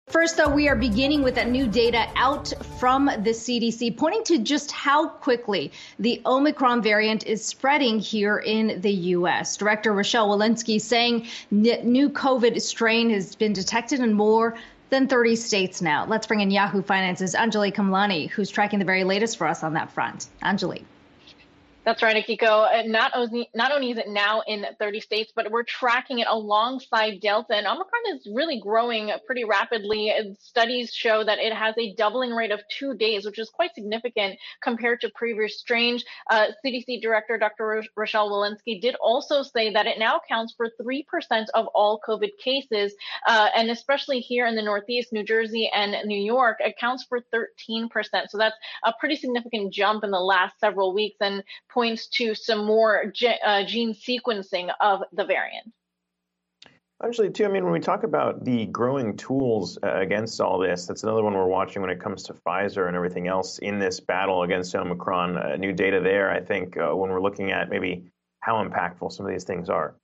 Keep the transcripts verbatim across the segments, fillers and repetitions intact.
First, though, we are beginning with that new data out from the C D C, pointing to just how quickly the Omicron variant is spreading here in the U S. Director Rochelle Walensky saying new COVID strain has been detected in more than thirty states now. Let's bring in Yahoo Finance's Anjali Kamlani, who's tracking the very latest for us on that front. Anjali. That's right, Akiko. Not only, not only is it now in thirty states, but we're tracking it alongside Delta. And Omicron is really growing pretty rapidly. Studies show that it has a doubling rate of two days, which is quite significant compared to previous strains. Uh, C D C Director Doctor Rochelle Walensky did also say that it now accounts for three percent of all COVID cases. Uh, and especially here in the Northeast, New Jersey and New York, accounts for thirteen percent. So that's a pretty significant jump in the last several weeks, and points to some more ge uh, gene sequencing of the variant. Actually, too, I mean, when we talk about the growing tools uh, against all this, that's another one we're watching when it comes to Pfizer and everything else in this battle against Omicron. Uh, new data there, I think, uh, when we're looking at maybe how impactful some of these things are.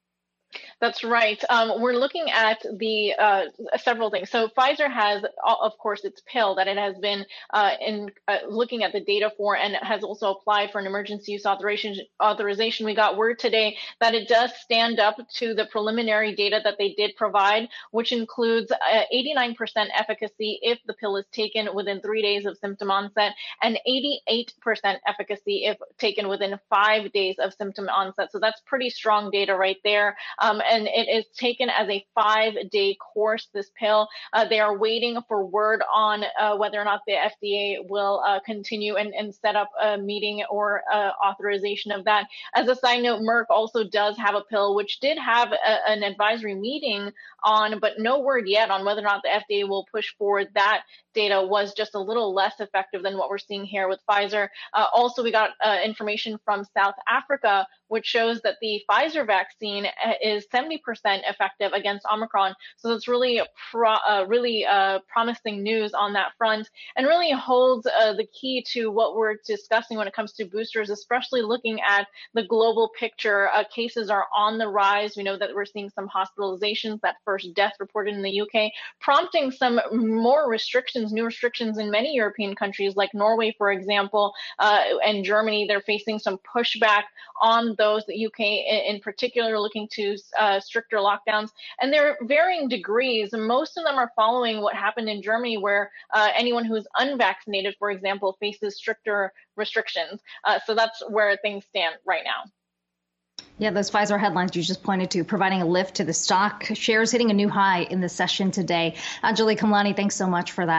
That's right. Um, we're looking at the uh, several things. So Pfizer has, of course, its pill that it has been uh, in uh, looking at the data for, and has also applied for an emergency use authorization. Authorization. We got word today that it does stand up to the preliminary data that they did provide, which includes uh, eighty-nine percent efficacy if the pill is taken within three days of symptom onset, and eighty-eight percent efficacy if taken within five days of symptom onset. So that's pretty strong data right there. Um, and it is taken as a five-day course, this pill. Uh, they are waiting for word on uh, whether or not the F D A will uh, continue and, and set up a meeting or uh, authorization of that. As a side note, Merck also does have a pill, which did have a, an advisory meeting on, but no word yet on whether or not the F D A will push forward. That data was just a little less effective than what we're seeing here with Pfizer. Uh, also, we got uh, information from South Africa, which shows that the Pfizer vaccine is seventy percent effective against Omicron. So it's really, pro, uh, really uh, promising news on that front, and really holds uh, the key to what we're discussing when it comes to boosters, especially looking at the global picture. Uh, cases are on the rise. We know that we're seeing some hospitalizations, that first death reported in the U K, prompting some more restrictions, new restrictions in many European countries like Norway, for example, uh, and Germany. They're facing some pushback on those. The U K in particular looking to uh, stricter lockdowns, and they're varying degrees. Most of them are following what happened in Germany, where uh, anyone who's unvaccinated, for example, faces stricter restrictions. Uh, so that's where things stand right now. Yeah, those Pfizer headlines you just pointed to, providing a lift to the stock. Shares hitting a new high in the session today. Anjali Kamlani, thanks so much for that.